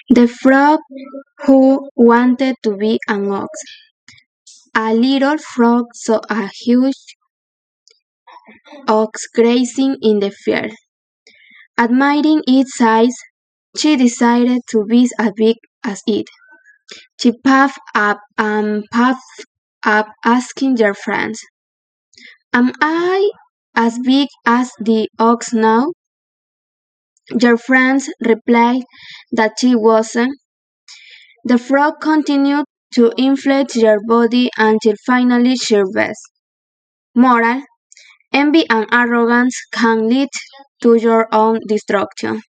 The frog who wanted to be an ox. A little frog saw a huge ox grazing in the field. Admiring its size, she decided to be as big as it. She puffed up, asking their friends, "Am I as big as the ox now?" Their friends replied that she wasn't. The frog continued to inflate their body until finally she burst. Moral: envy and arrogance can lead to your own destruction.